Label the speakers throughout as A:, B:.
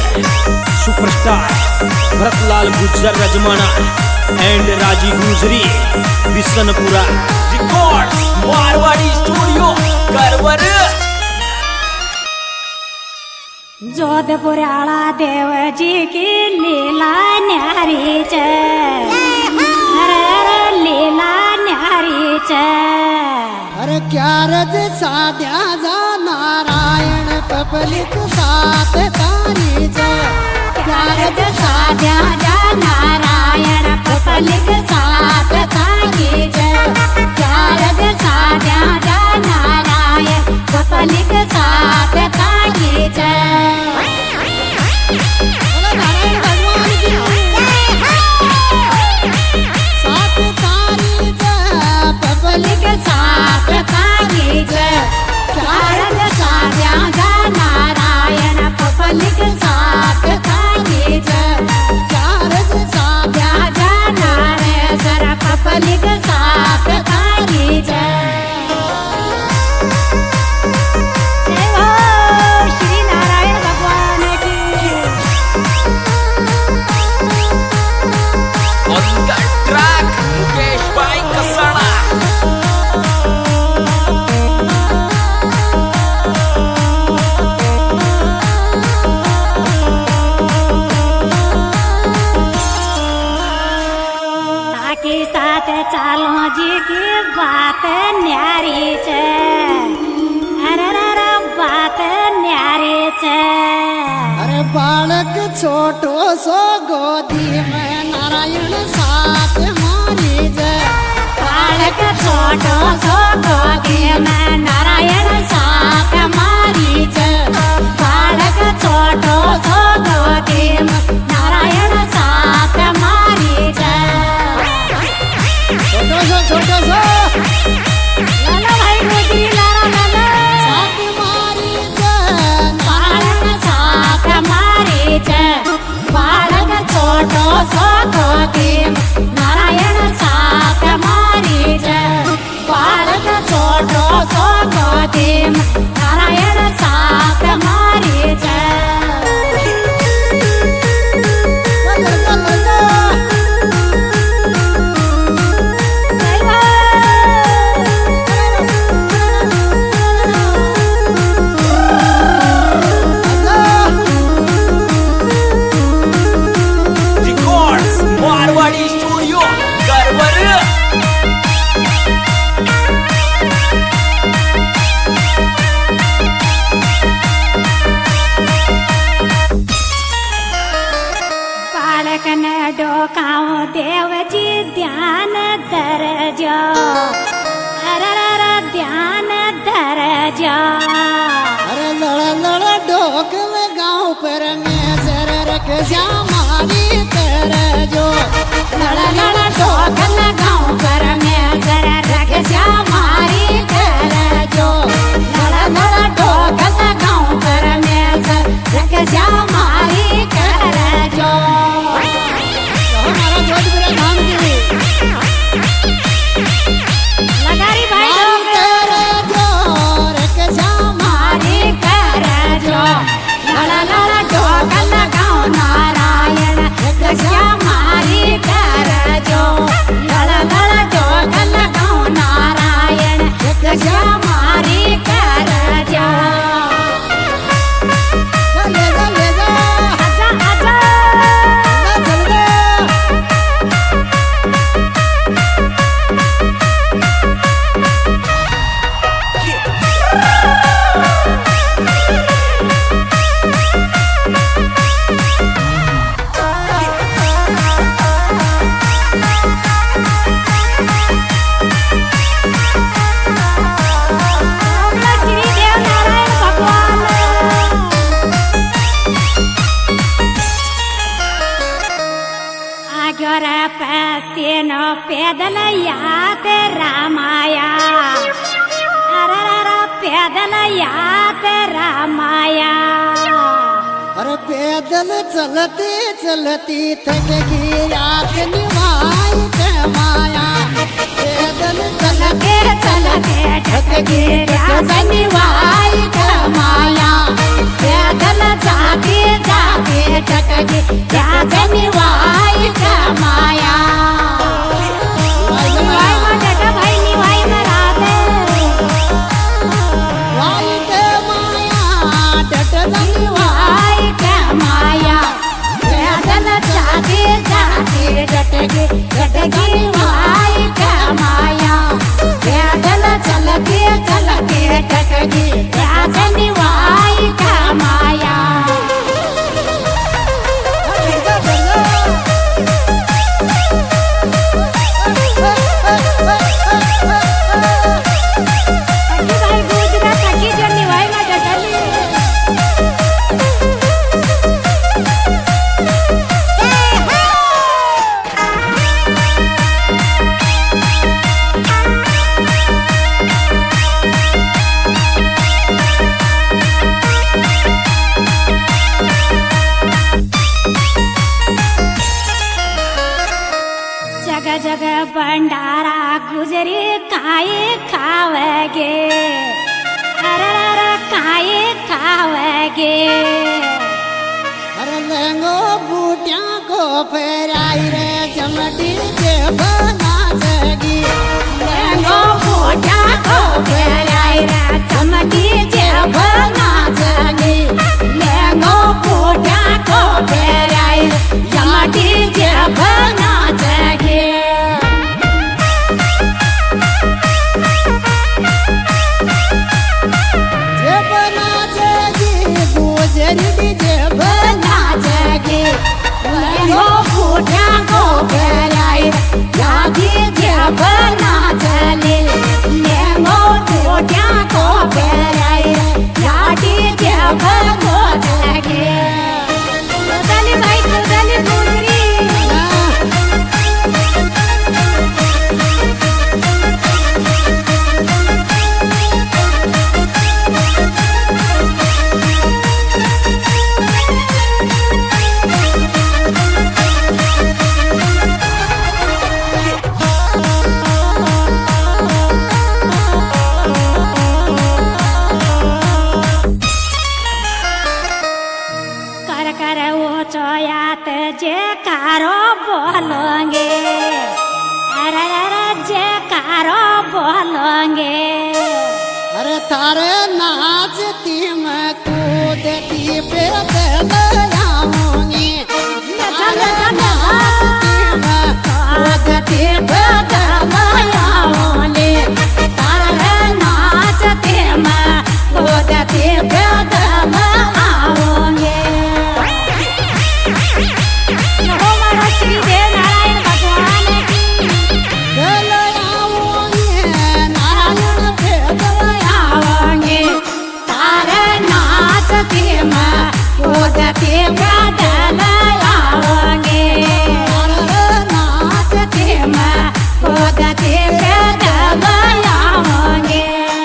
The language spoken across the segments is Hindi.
A: सुपरस्टार भरतलाल गुज्जर रजमाना and Raji Gujari Bishanpura records Marwari studio Karwar.
B: Jodhpur आला देव जी की लीला न्यारी च, अरे लीला न्यारी च।
C: अरे क्या रज साध्या जा नारायण पब्लिक साथ तारी च,
B: क्या रज साध्या जा नारायण पब्लिक साथ तारी च, क्या रज साध्या जा नारायण पब्लिक साथ तारी च।
C: नारायण भगवान की साथ तारी च,
B: पब्लिक साथ तारी च, क्या रज साध्या जा नारायण पब्लिक साथ तारी च, क्या रज साध्या जा नारायण पब्लिक साथ तारी च। जय हो श्री नारायण भगवान की।
A: On the track मुकेश भाई कसाना।
B: ताकि साथ चालो जी की बात न्यारी च, अरे बात न्यारी च।
C: अरे बालक छोटो सो गोदी में नारायण साथ मारी जय,
B: बालक छोटो सो गोदी में नारायण साथ मारी च, बालक छोटो सो गोदी में नारायण साथ मारी च।
C: छोटो सो
B: लाला भाई गुजरी लाला लाला
C: साथ मारी जय,
B: बालक साथ मारी च, बालक छोटो सो गोदी में नारायण साथ मारी च, बालक छोटो सो गोदी में नारायण साथ मारी च।
A: Records Marwari studio Karwar.
B: बालक ने डोकाओ देव जी ध्यान धर जो, अरे ध्यान धर जो।
C: अरे लड़ ढोक में गाँव पर में सर रख श्यामारी कर जो,
B: लड़ ढोक लगाऊं पर में सर रख श्यामारी कर जो, लड़ ढोक लगाऊं पर में सर रख श्यामारी कर जो।
C: हमारा जोधपुर धाम की
B: लगारी भाई
C: कर जो रख
B: श्यामारी कर जो, लड़ ढोक लगाऊं नारायण रख श्यामारी कर जो, लड़ ढोक लगाऊं नारायण रख श्यामारी कर जो।
C: ले जा
B: आजा आजा
C: चल दे।
B: श्री देव नारायण भगवान। आग्योर पैसेनो पैदल याद रामाया, अरे पैदल याद रामाया।
C: अरे पैदल चलती चलती थक गई रात निभाई के माया, पैदल
B: चलते चलते ठक गिरा बनिवाई का माया, पैदल जाते जाते टटगी राजनी वाई का माया वाई में टटा भाई नी वाई में राधे
C: वाई के माया टटगी
B: वाई का माया पैदल जाते जाते टटगी टटगी वाई का माया पैदल चलते चलते टटगी राजनी वाई का माया जगह जगह भंडारा गुजरी काये खावेगे अरे काये खावेगे
C: अरे लेंगो बूटिया को फेराई रे चमटी के बना सगी
B: लेंगो बूटिया को फेराई रे चमटी के बना सगी लेंगो बूटिया को फेराई चमटी के बना सगी जे कारो बोलोगे अरे जे कारो बोलोगे
C: अरे तारे नाचती मैं कूदती पे दलाऊंगी नाचती मैं
B: कूदती पे दलाऊंगी तारे नाचती मैं कूदती पे दलाऊंगी श्री देव नारायण भगवान की
C: नारायण पे
B: दलाऊंगी तारे नाचती मैं कूदती पे दलाऊंगी नाचती मैं कूदती पे दलाऊंगी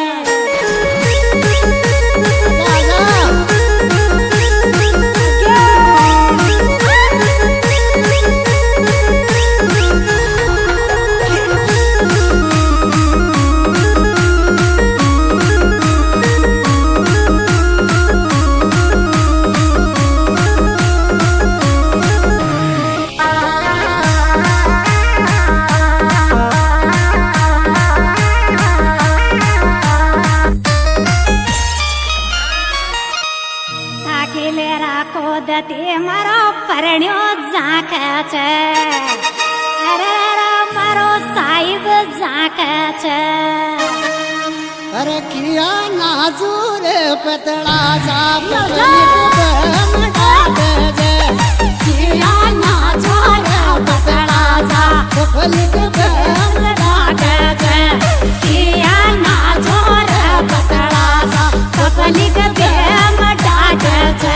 B: दते मारो परण्यो जाक छे अरे मारो साहिब जाक छे
C: अरे किया नाजूर पतला सा
B: किया नाजूर पतला सा किया नाजूर पतला सा कपलिक प्रेम डाट छे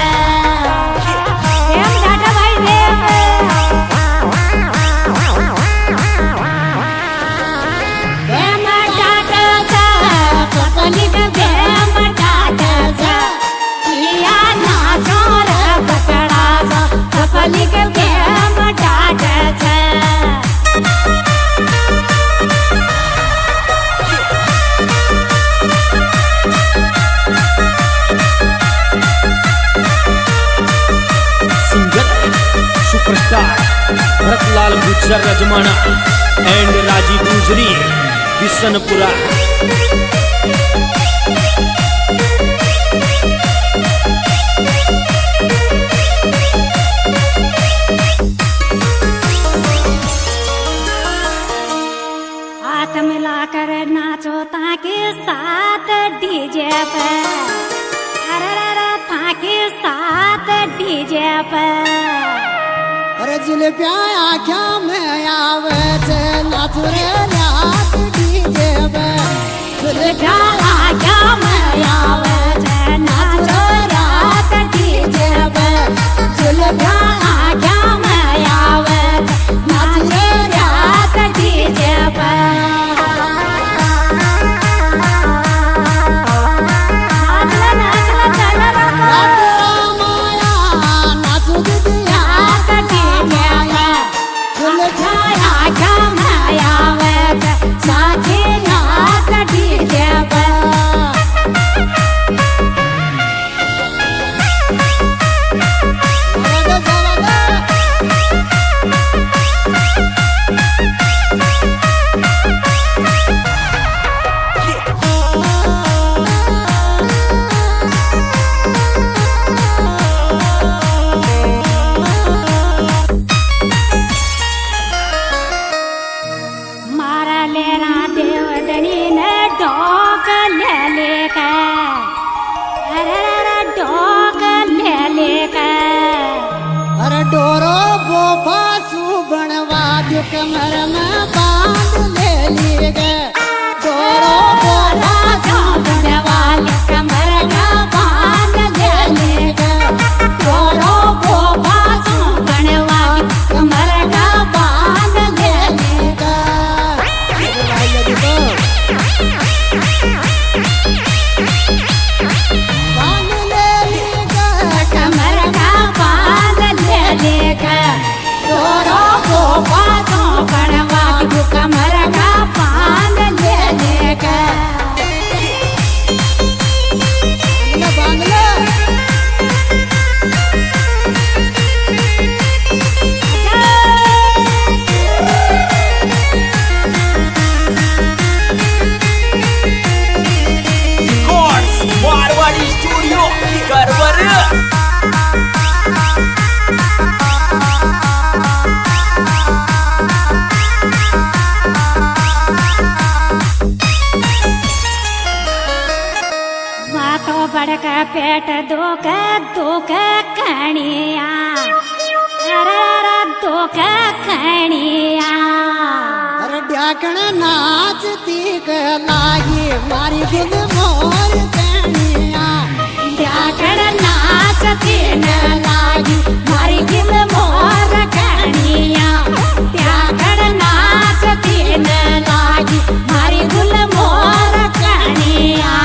D: अक्षर रजमाना एंड राजी दूसरी बिशनपुरा।
B: हाथ मिलाकर नाचो ताके साथ डीजे पे, अरे ताके साथ डीजे पे।
C: अरे जिलेबिया आख्या में आवे छे नाच रे रात डीजे पे।
B: जिलेबिया आख्या में आवे छे नाच रे रात डीजे पे। जिलेबिया आख्या में आवे छे नाच रे रात डीजे पे।
C: डोरो बोफा सू बनवा दो कमर में बांध ले लिए गए। डोरो बोफा सू बनवा दो कमर में बांध ले लिए गए। डोरो बोफा सू बनवा दो कमर में बांध ले लिए गए। बांध ले लिए गए कमर का बांध डोरो बोफा सू बनवा दो कमर का बांध ले लेगा। बांध ले
A: मारवाड़ी स्टूडियो गरबर।
B: बड़का पेट दुख दुख खणिया, अरे दुख खणिया।
C: अरे ढाकण नाचती लागी मारी दिल मोर कणिया।
B: ढाकण नाचती न लागी मारी दिल मोर कणिया। ढाकण नाचती न लागी मारी दिल मोर कणिया।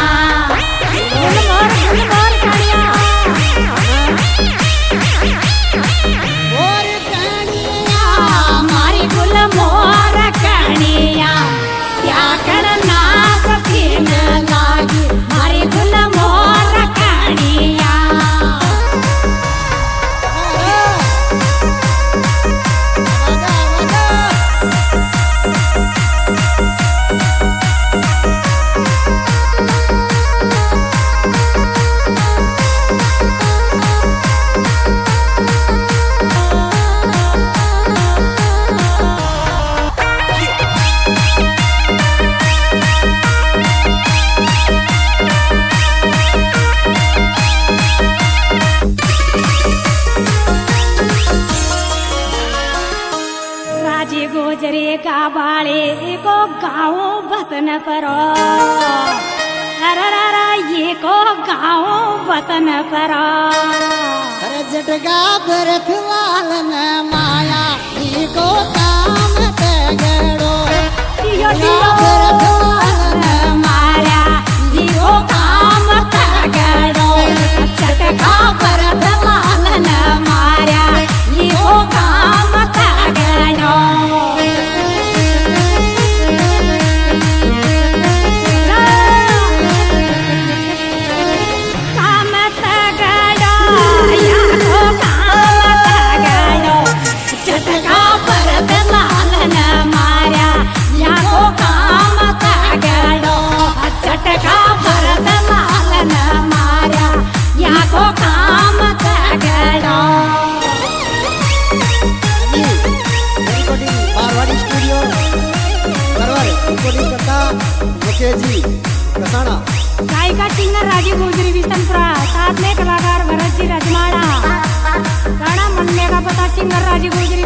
B: मारी गुल मोर कणिया, ढाकण नाचती न लागी मारी गुल मोर कणिया। गोजरे का बाले को गाँव बसन परो, अरे ये को गाँव बसन परो।
C: अरे जटगा भरत वाल न माया ये को काम तगड़ो।
B: भरत वाल न माया ये को काम तगड़ो। जटगा भरत वाल न माया ये को काम तगड़ो। चटका पर सिंगर राजीव गुजरी बिशनपुरा, साथ में कलाकार भरत जी रजमाड़ा। गाना मनने का पता सिंगर राजीव गुजरी